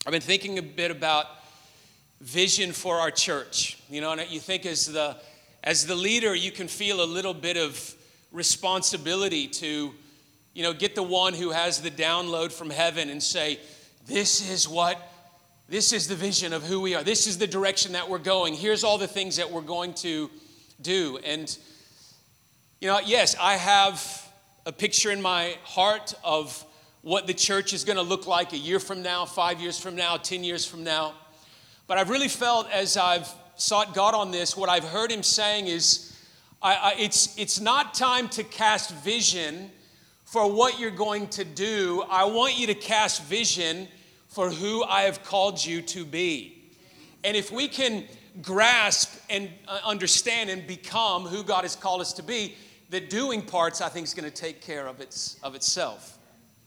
I've been thinking a bit about vision for our church. You know, and you think as the leader, you can feel a little bit of responsibility to, you know, get the one who has the download from heaven and say, this is the vision of who we are. This is the direction that we're going. Here's all the things that we're going to do. And, you know, yes, I have a picture in my heart of what the church is going to look like a year from now, 5 years from now, 10 years from now. But I've really felt as I've sought God on this, what I've heard him saying is, it's not time to cast vision for what you're going to do. I want you to cast vision for who I have called you to be. And if we can grasp and understand and become who God has called us to be, the doing parts, I think, is going to take care of itself.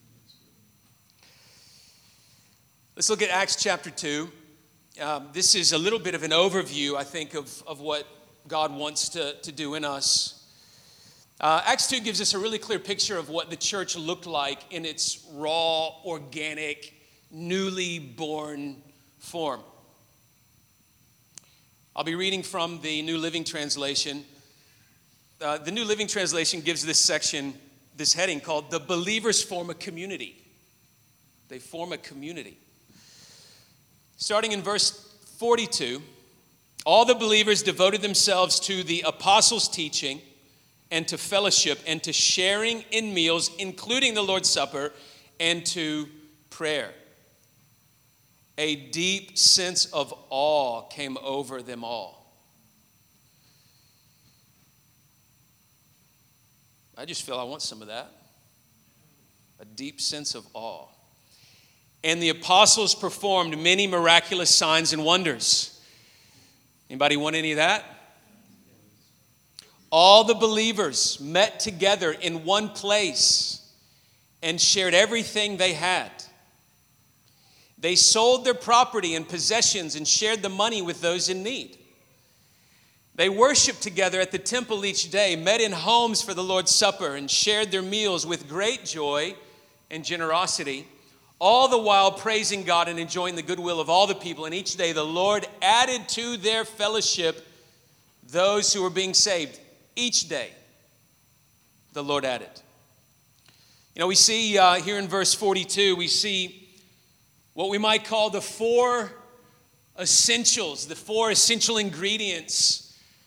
Let's look at Acts chapter 2. This is a little bit of an overview, I think, of what God wants to do in us. Acts 2 gives us a really clear picture of what the church looked like in its raw, organic, newly born form. I'll be reading from the New Living Translation. The New Living Translation gives this section, this heading called, "The Believers Form a Community." They form a community. Starting in verse 42, all the believers devoted themselves to the apostles' teaching and to fellowship and to sharing in meals, including the Lord's Supper, and to prayer. A deep sense of awe came over them all. I just feel I want some of that. A deep sense of awe. And the apostles performed many miraculous signs and wonders. Anybody want any of that? All the believers met together in one place and shared everything they had. They sold their property and possessions and shared the money with those in need. They worshiped together at the temple each day, met in homes for the Lord's Supper, and shared their meals with great joy and generosity, all the while praising God and enjoying the goodwill of all the people. And each day the Lord added to their fellowship those who were being saved. Each day the Lord added. You know, we see here in verse 42, we see what we might call the four essentials, the four essential ingredients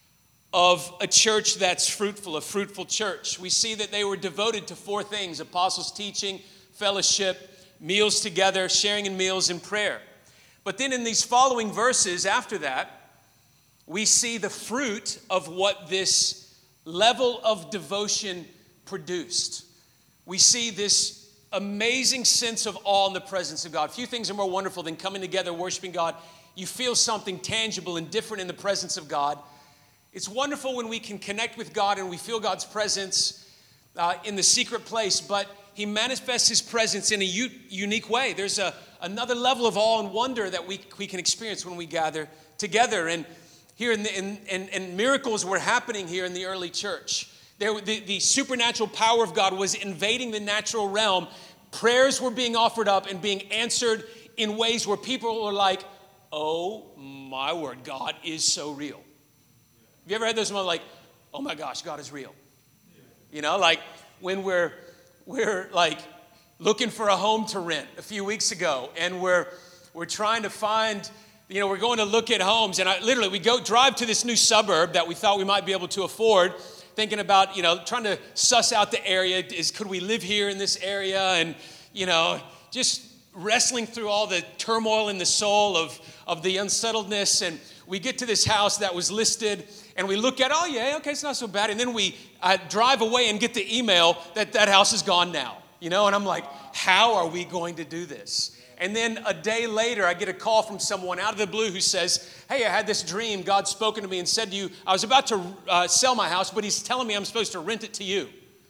of a church that's fruitful, a fruitful church. We see that they were devoted to four things: apostles' teaching, fellowship, meals together, sharing in meals, and prayer. But then in these following verses after that, we see the fruit of what this level of devotion produced. We see this amazing sense of awe in the presence of God. Few things are more wonderful than coming together, worshiping God. You feel something tangible and different in the presence of God. It's wonderful when we can connect with God and we feel God's presence in the secret place, but he manifests his presence in a unique way. There's another level of awe and wonder that we can experience when we gather together. And here and miracles were happening here in the early church. The supernatural power of God was invading the natural realm. Prayers were being offered up and being answered in ways where people were like, oh my word, God is so real. Have you ever had those moments like, oh my gosh, God is real? You know, like when we're like looking for a home to rent a few weeks ago, and we're trying to find, you know, we're going to look at homes, and we drive to this new suburb that we thought we might be able to afford, thinking about, you know, trying to suss out the area. Could we live here in this area? And, you know, just wrestling through all the turmoil in the soul of the unsettledness. And we get to this house that was listed, and we look at, oh yeah, okay, it's not so bad. And then we drive away and get the email that house is gone now, you know? And I'm like, how are we going to do this? And then a day later, I get a call from someone out of the blue who says, hey, I had this dream. God's spoken to me and said to you, I was about to sell my house, but he's telling me I'm supposed to rent it to you.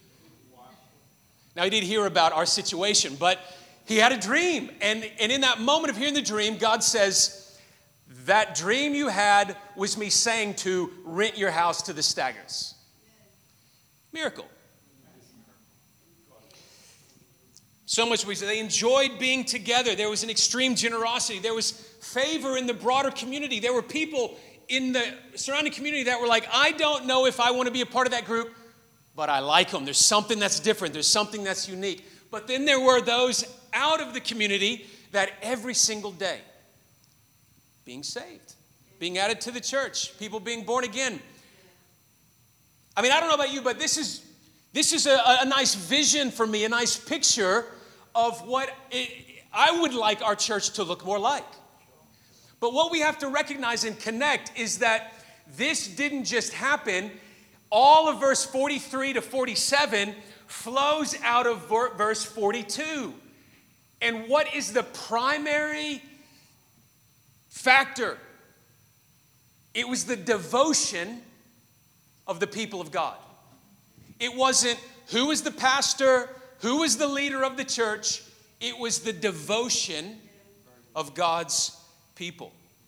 Now, he did hear about our situation, but he had a dream. And in that moment of hearing the dream, God says, that dream you had was me saying to rent your house to the Staggers. Miracle. So much they enjoyed being together. There was an extreme generosity. There was favor in the broader community. There were people in the surrounding community that were like, I don't know if I want to be a part of that group, but I like them. There's something that's different. There's something that's unique. But then there were those out of the community that every single day being saved, being added to the church, people being born again. I mean, I don't know about you, but this is a nice vision for me, a nice picture of what I would like our church to look more like. But what we have to recognize and connect is that this didn't just happen. All of verse 43 to 47 flows out of verse 42. And what is the primary factor? It was the devotion of the people of God. It wasn't who was the pastor, who was the leader of the church. It was the devotion of God's people.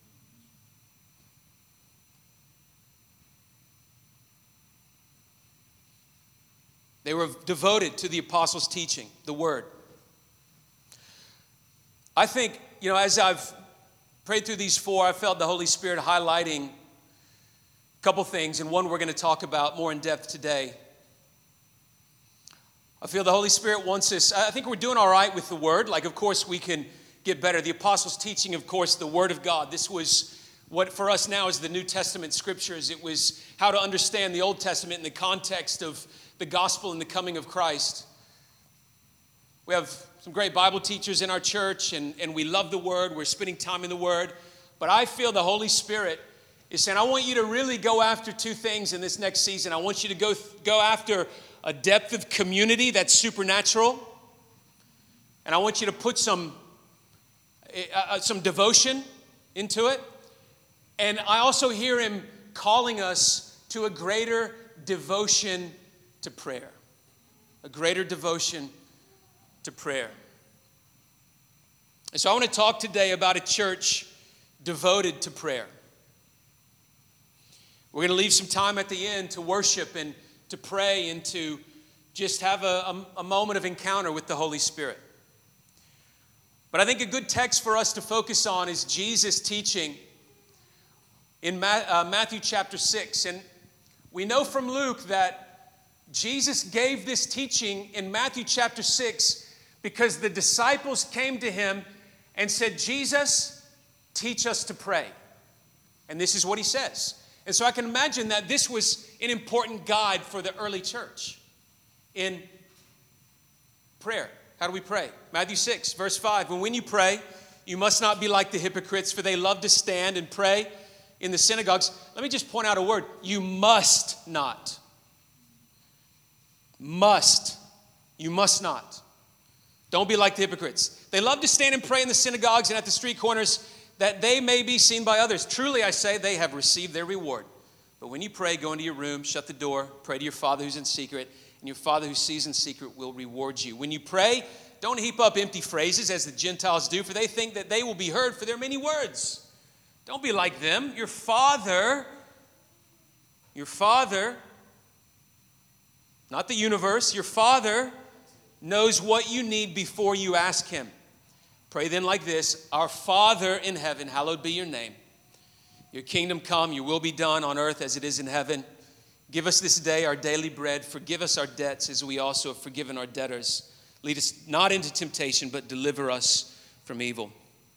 They were devoted to the apostles' teaching, the word. I think, as I've prayed through these four, I felt the Holy Spirit highlighting a couple things, and one we're going to talk about more in depth today. I feel the Holy Spirit wants us, I think we're doing all right with the word. Like, of course, we can get better. The apostles' teaching, of course, the word of God. This was what for us now is the New Testament scriptures. It was how to understand the Old Testament in the context of the gospel and the coming of Christ. We have some great Bible teachers in our church, and we love the word. We're spending time in the word. But I feel the Holy Spirit is saying, I want you to really go after two things in this next season. I want you to go after a depth of community that's supernatural. And I want you to put some devotion into it. And I also hear him calling us to a greater devotion to prayer. A greater devotion to prayer. And so I want to talk today about a church devoted to prayer. We're going to leave some time at the end to worship and to pray and to just have a moment of encounter with the Holy Spirit. But I think a good text for us to focus on is Jesus' teaching in Matthew chapter 6. And we know from Luke that Jesus gave this teaching in Matthew chapter 6 because the disciples came to him and said, Jesus, teach us to pray. And this is what he says. And so I can imagine that this was an important guide for the early church in prayer. How do we pray? Matthew 6, verse 5. When you pray, you must not be like the hypocrites, for they love to stand and pray in the synagogues. Let me just point out a word. You must not. Must. You must not. Don't be like the hypocrites. They love to stand and pray in the synagogues and at the street corners, that they may be seen by others. Truly, I say, they have received their reward. But when you pray, go into your room, shut the door, pray to your Father who's in secret, and your Father who sees in secret will reward you. When you pray, don't heap up empty phrases as the Gentiles do, for they think that they will be heard for their many words. Don't be like them. Your Father, not the universe, your Father knows what you need before you ask him. Pray then like this: Our Father in heaven, hallowed be your name. Your kingdom come, your will be done on earth as it is in heaven. Give us this day our daily bread. Forgive us our debts as we also have forgiven our debtors. Lead us not into temptation, but deliver us from evil.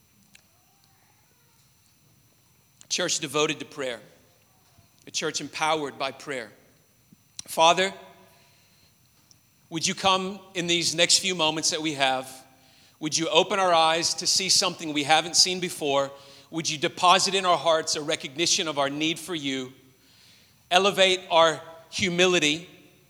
A church devoted to prayer. A church empowered by prayer. Father, would you come in these next few moments that we have? Would you open our eyes to see something we haven't seen before? Would you deposit in our hearts a recognition of our need for you? Elevate our humility.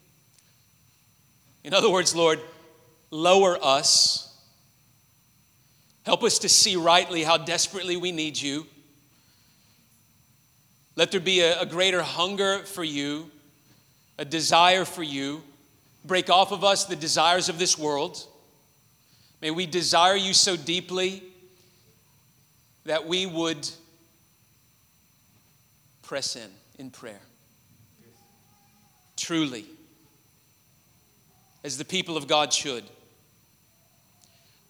In other words, Lord, lower us. Help us to see rightly how desperately we need you. Let there be a greater hunger for you, a desire for you. Break off of us the desires of this world. May we desire you so deeply that we would press in prayer. Truly, as the people of God should.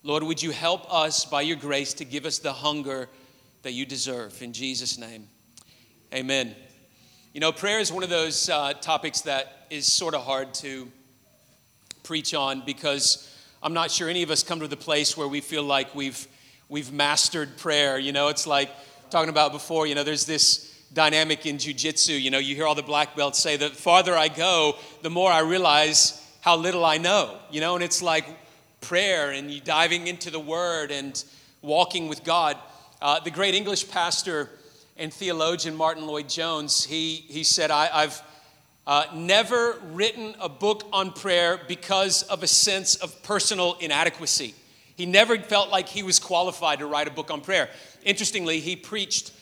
Lord, would you help us by your grace to give us the hunger that you deserve? In Jesus' name, amen. You know, prayer is one of those topics that is sort of hard to preach on because I'm not sure any of us come to the place where we feel like we've mastered prayer. You know, it's like talking about before, you know, there's this dynamic in jiu-jitsu. You know, you hear all the black belts say, the farther I go, the more I realize how little I know. You know, and it's like prayer and you diving into the Word and walking with God. The great English pastor and theologian Martin Lloyd-Jones, he said, I've never written a book on prayer because of a sense of personal inadequacy. He never felt like he was qualified to write a book on prayer. Interestingly, he preached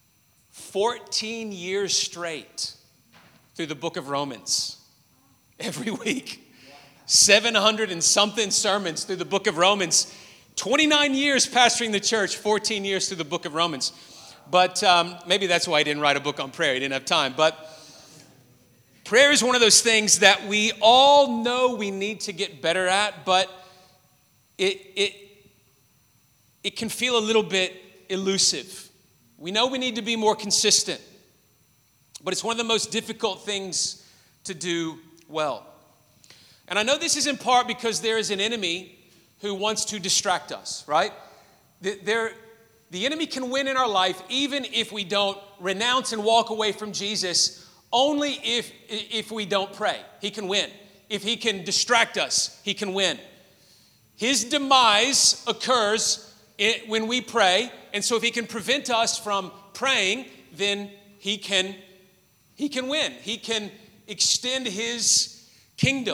14 years straight through the book of Romans every week. 700 and something sermons through the book of Romans. 29 years pastoring the church, 14 years through the book of Romans. But maybe that's why he didn't write a book on prayer. He didn't have time. But prayer is one of those things that we all know we need to get better at, but it can feel a little bit elusive. We know we need to be more consistent, but it's one of the most difficult things to do well. And I know this is in part because there is an enemy who wants to distract us, right? The enemy can win in our life even if we don't renounce and walk away from Jesus, only if we don't pray. He can win. If he can distract us, he can win. His demise occurs when we pray, and so if he can prevent us from praying, then he can win. He can extend his kingdom.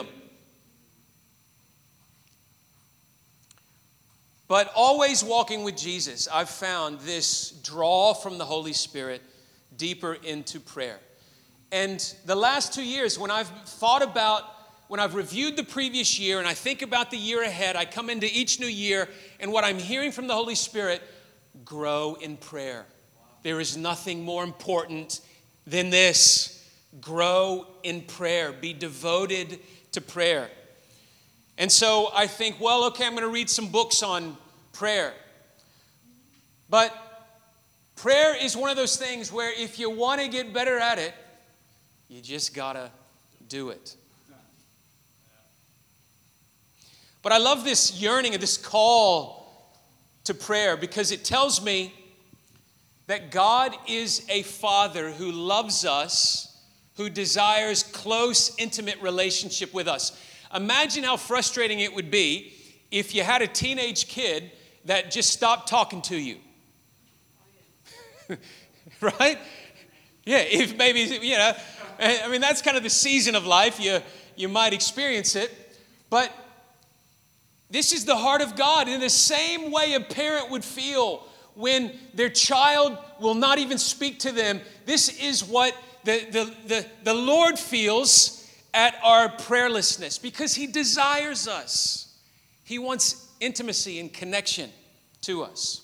But always walking with Jesus, I've found this draw from the Holy Spirit deeper into prayer. And the last 2 years, when I've reviewed the previous year and I think about the year ahead, I come into each new year and what I'm hearing from the Holy Spirit, grow in prayer. There is nothing more important than this. Grow in prayer. Be devoted to prayer. And so I think, well, okay, I'm going to read some books on prayer. But prayer is one of those things where if you want to get better at it, you just got to do it. But I love this yearning and this call to prayer because it tells me that God is a Father who loves us, who desires close, intimate relationship with us. Imagine how frustrating it would be if you had a teenage kid that just stopped talking to you. Right? Yeah, if maybe, you know, I mean, that's kind of the season of life. You might experience it. But this is the heart of God. In the same way a parent would feel when their child will not even speak to them, this is what the Lord feels at our prayerlessness, because he desires us. He wants intimacy and connection to us.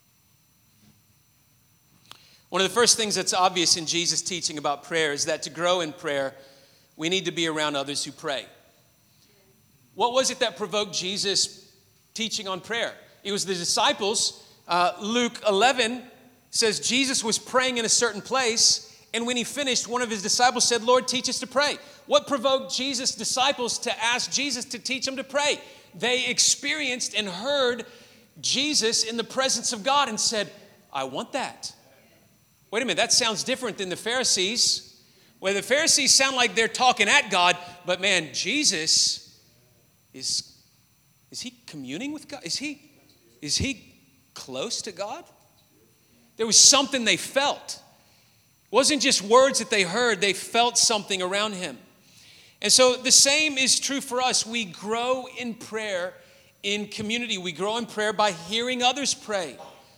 One of the first things that's obvious in Jesus' teaching about prayer is that to grow in prayer, we need to be around others who pray. What was it that provoked Jesus' teaching on prayer? It was the disciples. Luke 11 says Jesus was praying in a certain place, and when he finished, one of his disciples said, "Lord, teach us to pray." What provoked Jesus' disciples to ask Jesus to teach them to pray? They experienced and heard Jesus in the presence of God and said, "I want that." Wait a minute, that sounds different than the Pharisees. Well, the Pharisees sound like they're talking at God, but man, Jesus is he communing with God? Is he close to God? There was something they felt. It wasn't just words that they heard, they felt something around him. And so the same is true for us. We grow in prayer in community. We grow in prayer by hearing others pray.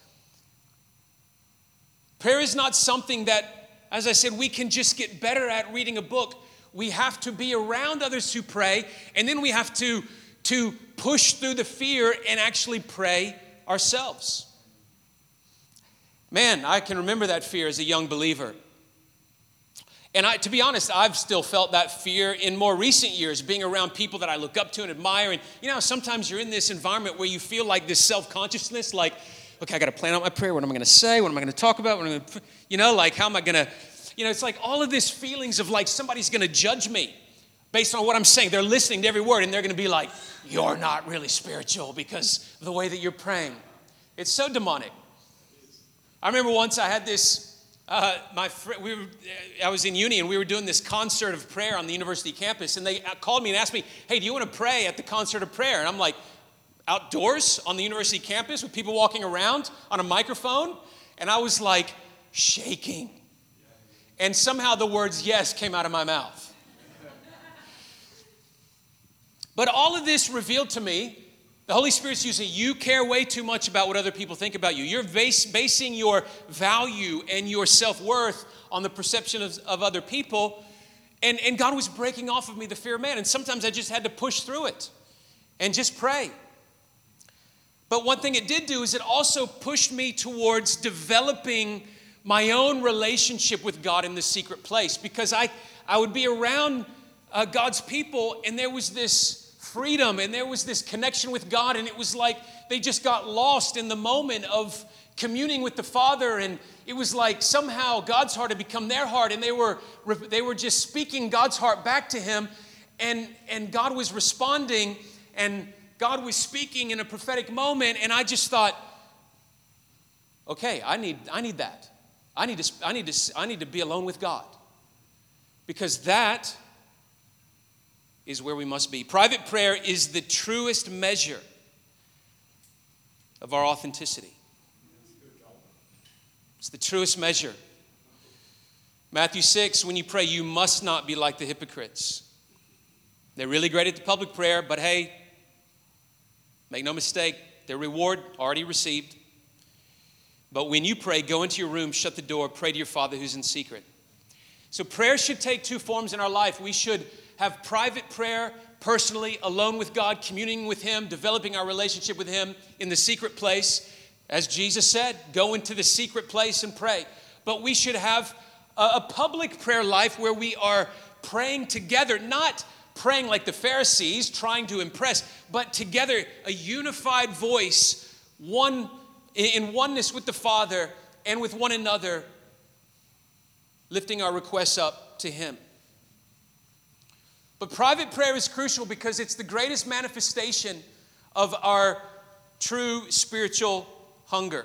Prayer is not something that, as I said, we can just get better at reading a book. We have to be around others who pray, and then we have to push through the fear and actually pray ourselves. Man, I can remember that fear as a young believer. And to be honest, I've still felt that fear in more recent years, being around people that I look up to and admire. And sometimes you're in this environment where you feel like this self-consciousness, like, okay, I got to plan out my prayer. What am I going to say? What am I going to talk about? What am I going to, like, how am I going to, it's like all of these feelings of like somebody's going to judge me based on what I'm saying. They're listening to every word, and they're going to be like, you're not really spiritual because of the way that you're praying. It's so demonic. I remember once I had this, I was in uni and we were doing this concert of prayer on the university campus, and they called me and asked me, hey, do you want to pray at the concert of prayer? And I'm like, outdoors on the university campus with people walking around on a microphone? And I was like shaking. And somehow the words yes came out of my mouth. But all of this revealed to me, the Holy Spirit's using, you care way too much about what other people think about you. You're basing your value and your self-worth on the perception of other people. And God was breaking off of me the fear of man. And sometimes I just had to push through it and just pray. But one thing it did do is it also pushed me towards developing my own relationship with God in the secret place. Because I would be around God's people, and there was this freedom and there was this connection with God, and it was like they just got lost in the moment of communing with the Father, and it was like somehow God's heart had become their heart, and they were just speaking God's heart back to him, and God was responding, and God was speaking in a prophetic moment, and I just thought, okay, I need that. I need to be alone with God, because that is where we must be. Private prayer is the truest measure of our authenticity. It's the truest measure. Matthew 6, when you pray, you must not be like the hypocrites. They're really great at the public prayer, but hey, make no mistake, their reward already received. But when you pray, go into your room, shut the door, pray to your Father who's in secret. So prayer should take two forms in our life. We should have private prayer, personally, alone with God, communing with him, developing our relationship with him in the secret place. As Jesus said, go into the secret place and pray. But we should have a public prayer life where we are praying together, not praying like the Pharisees, trying to impress, but together, a unified voice, in oneness with the Father and with one another, lifting our requests up to him. But private prayer is crucial because it's the greatest manifestation of our true spiritual hunger.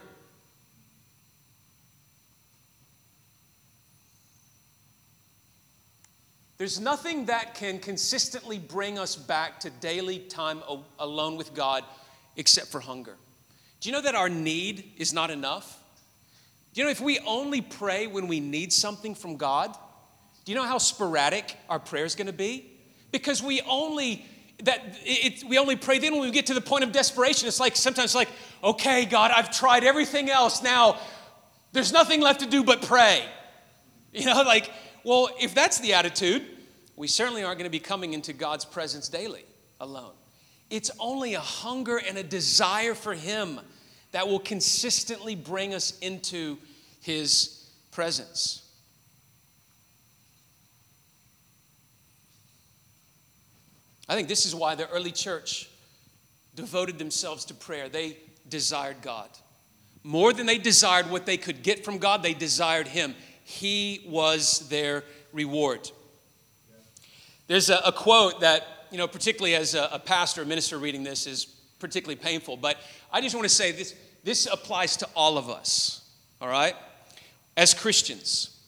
There's nothing that can consistently bring us back to daily time alone with God except for hunger. Do you know that our need is not enough? Do you know if we only pray when we need something from God, do you know how sporadic our prayer is going to be? Because we only pray then when we get to the point of desperation. It's like sometimes like, okay, God, I've tried everything else. Now there's nothing left to do but pray. Well, if that's the attitude, we certainly aren't going to be coming into God's presence daily alone. It's only a hunger and a desire for him that will consistently bring us into his presence. I think this is why the early church devoted themselves to prayer. They desired God. More than they desired what they could get from God, they desired him. He was their reward. There's a quote that, particularly as a pastor, a minister reading this is particularly painful, but I just want to say this applies to all of us, all right? As Christians.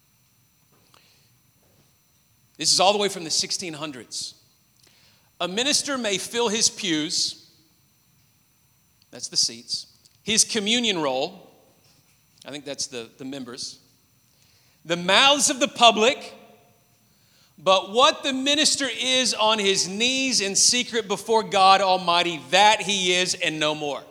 This is all the way from the 1600s. A minister may fill his pews, that's the seats, his communion roll, I think that's the members, the mouths of the public, but what the minister is on his knees in secret before God Almighty, that he is and no more.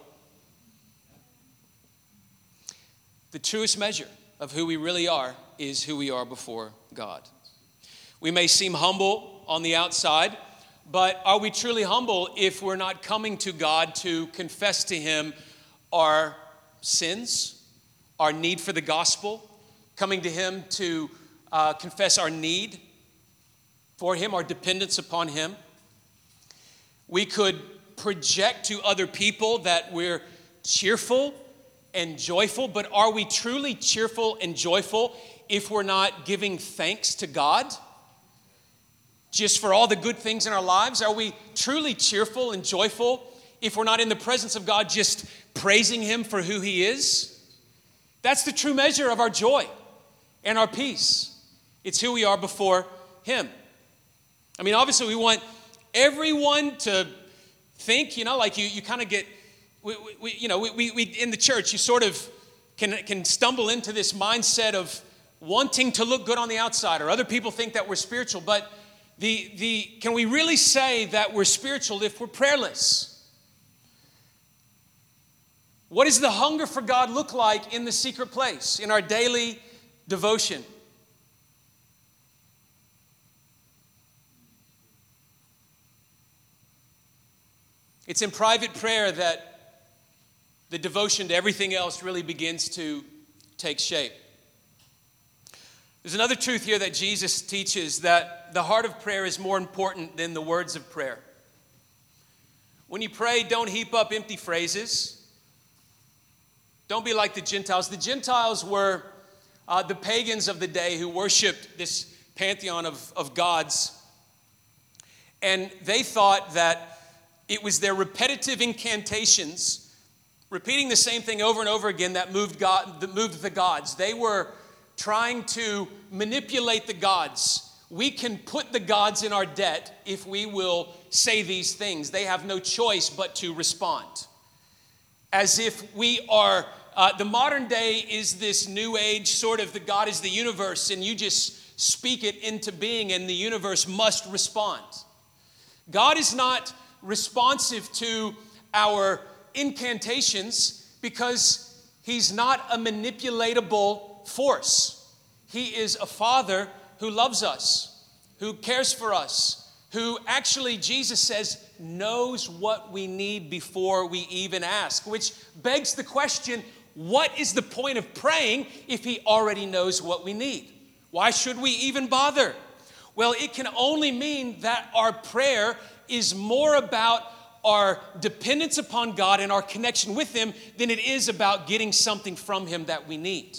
The truest measure of who we really are is who we are before God. We may seem humble on the outside, but are we truly humble if we're not coming to God to confess to him our sins, our need for the gospel, coming to him to confess our need for him, our dependence upon him. We could project to other people that we're cheerful and joyful, but are we truly cheerful and joyful if we're not giving thanks to God just for all the good things in our lives? Are we truly cheerful and joyful if we're not in the presence of God just praising him for who he is? That's the true measure of our joy and our peace. It's who we are before him. I mean, obviously we want everyone to think, like you kind of get, we in the church, you sort of can stumble into this mindset of wanting to look good on the outside, or other people think that we're spiritual, but can we really say that we're spiritual if we're prayerless? What does the hunger for God look like in the secret place, in our daily devotion? It's in private prayer that the devotion to everything else really begins to take shape. There's another truth here that Jesus teaches, that the heart of prayer is more important than the words of prayer. When you pray, don't heap up empty phrases. Don't be like the Gentiles. The Gentiles were the pagans of the day who worshiped this pantheon of gods. And they thought that it was their repetitive incantations, repeating the same thing over and over again, that moved the gods. They were trying to manipulate the gods. We can put the gods in our debt if we will say these things. They have no choice but to respond. As if we are, the modern day is this new age sort of, the God is the universe, and you just speak it into being and the universe must respond. God is not responsive to our incantations because he's not a manipulatable force. He is a father who loves us, who cares for us, who actually, Jesus says, knows what we need before we even ask, which begs the question, what is the point of praying if he already knows what we need? Why should we even bother? Well, it can only mean that our prayer is more about our dependence upon God and our connection with him than it is about getting something from him that we need.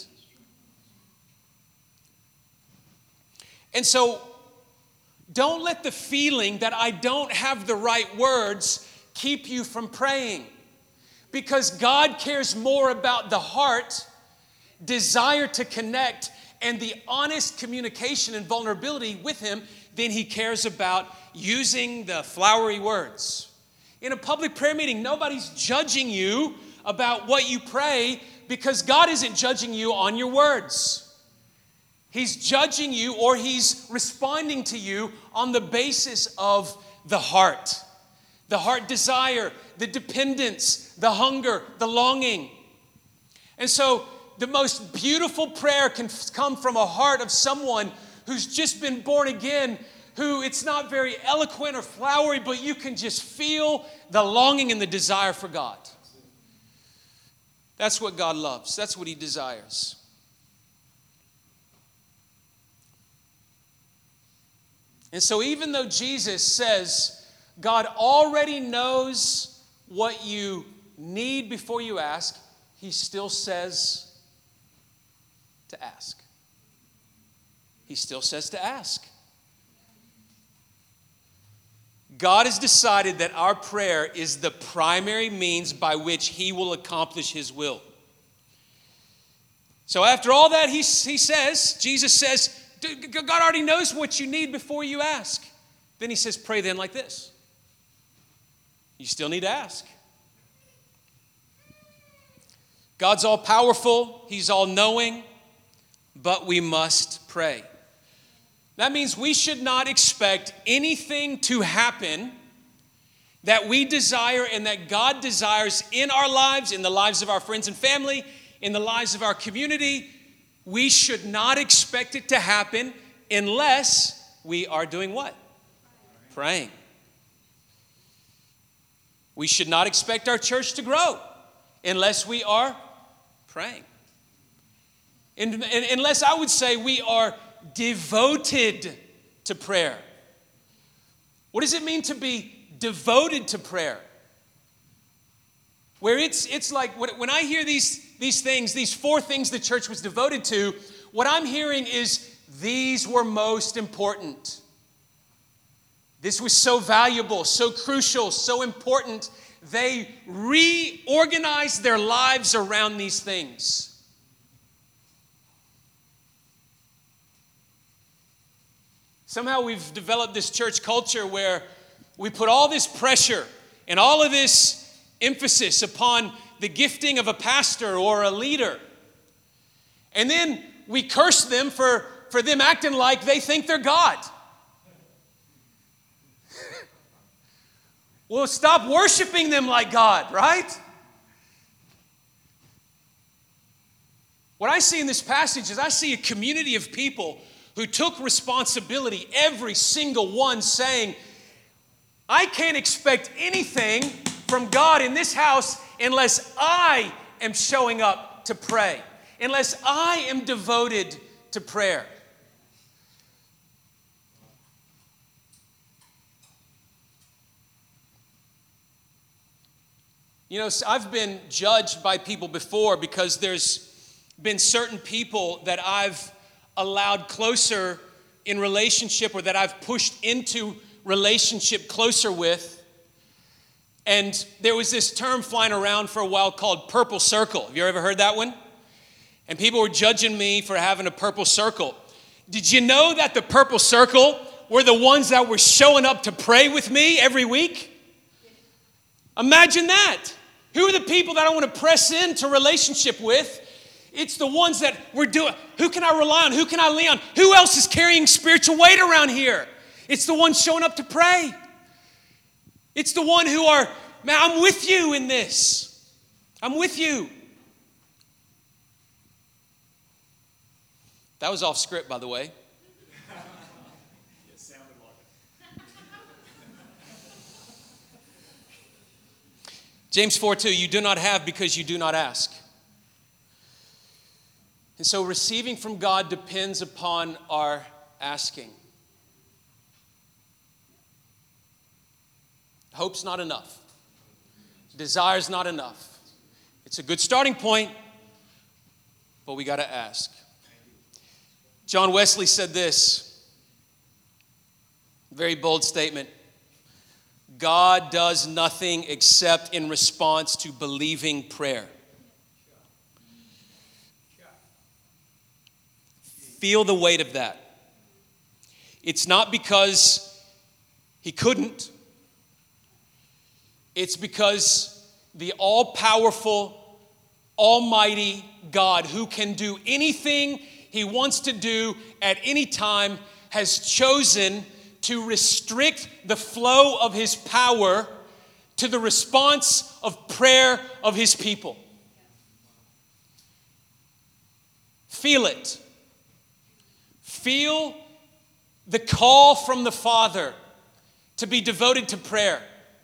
And so, don't let the feeling that I don't have the right words keep you from praying. Because God cares more about the heart, desire to connect, and the honest communication and vulnerability with him than he cares about using the flowery words. In a public prayer meeting, nobody's judging you about what you pray because God isn't judging you on your words. He's judging you, or he's responding to you on the basis of the heart desire, the dependence, the hunger, the longing. And so the most beautiful prayer can come from a heart of someone who's just been born again, who it's not very eloquent or flowery, but you can just feel the longing and the desire for God. That's what God loves. That's what he desires. And so even though Jesus says God already knows what you need before you ask, he still says to ask. He still says to ask. God has decided that our prayer is the primary means by which he will accomplish his will. So after all that he says, Jesus says, God already knows what you need before you ask. Then he says, pray then like this. You still need to ask. God's all powerful. He's all knowing. But we must pray. That means we should not expect anything to happen that we desire and that God desires in our lives, in the lives of our friends and family, in the lives of our community. We should not expect it to happen unless we are doing what? Praying. We should not expect our church to grow unless we are praying. And unless, I would say, we are devoted to prayer. What does it mean to be devoted to prayer? Where it's like, when I hear these things, these 4 things the church was devoted to, what I'm hearing is these were most important. This was so valuable, so crucial, so important. They reorganized their lives around these things. Somehow we've developed this church culture where we put all this pressure and all of this emphasis upon the gifting of a pastor or a leader. And then we curse them for them acting like they think they're God. Well, stop worshiping them like God, right? What I see in this passage is I see a community of people who took responsibility, every single one saying, I can't expect anything from God in this house unless I am showing up to pray, unless I am devoted to prayer. You know, I've been judged by people before because there's been certain people that I've allowed closer in relationship, or that I've pushed into relationship closer with. And there was this term flying around for a while called purple circle. Have you ever heard that one? And people were judging me for having a purple circle. Did you know that the purple circle were the ones that were showing up to pray with me every week? Imagine that. Who are the people that I want to press into relationship with? It's the ones that we're doing. Who can I rely on? Who can I lean on? Who else is carrying spiritual weight around here? It's the ones showing up to pray. It's the one who are, man, I'm with you in this. I'm with you. That was off script, by the way. It sounded like it. James 4:2, you do not have because you do not ask. And so receiving from God depends upon our asking. Hope's not enough. Desire's not enough. It's a good starting point, but we got to ask. John Wesley said this, very bold statement. God does nothing except in response to believing prayer. Feel the weight of that. It's not because he couldn't. It's because the all-powerful, almighty God who can do anything he wants to do at any time has chosen to restrict the flow of his power to the response of prayer of his people. Feel it. Feel the call from the Father to be devoted to prayer.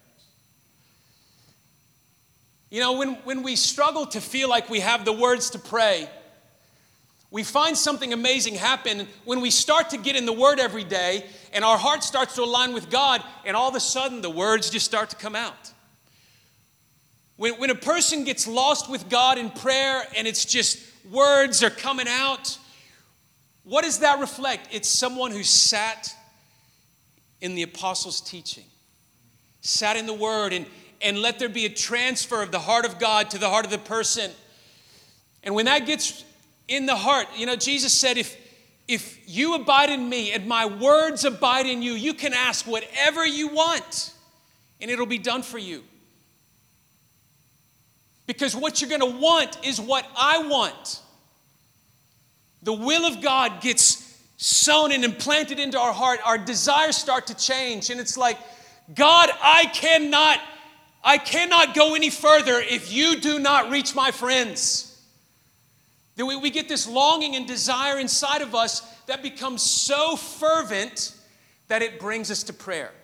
You know, when we struggle to feel like we have the words to pray, we find something amazing happen when we start to get in the Word every day and our heart starts to align with God, and all of a sudden the words just start to come out. When a person gets lost with God in prayer and it's just words are coming out, what does that reflect? It's someone who sat in the apostles' teaching, sat in the Word, and let there be a transfer of the heart of God to the heart of the person. And when that gets in the heart, you know, Jesus said, if you abide in me and my words abide in you, you can ask whatever you want and it'll be done for you. Because what you're going to want is what I want. The will of God gets sown and implanted into our heart. Our desires start to change. And it's like, God, I cannot go any further if you do not reach my friends. Then we get this longing and desire inside of us that becomes so fervent that it brings us to prayer.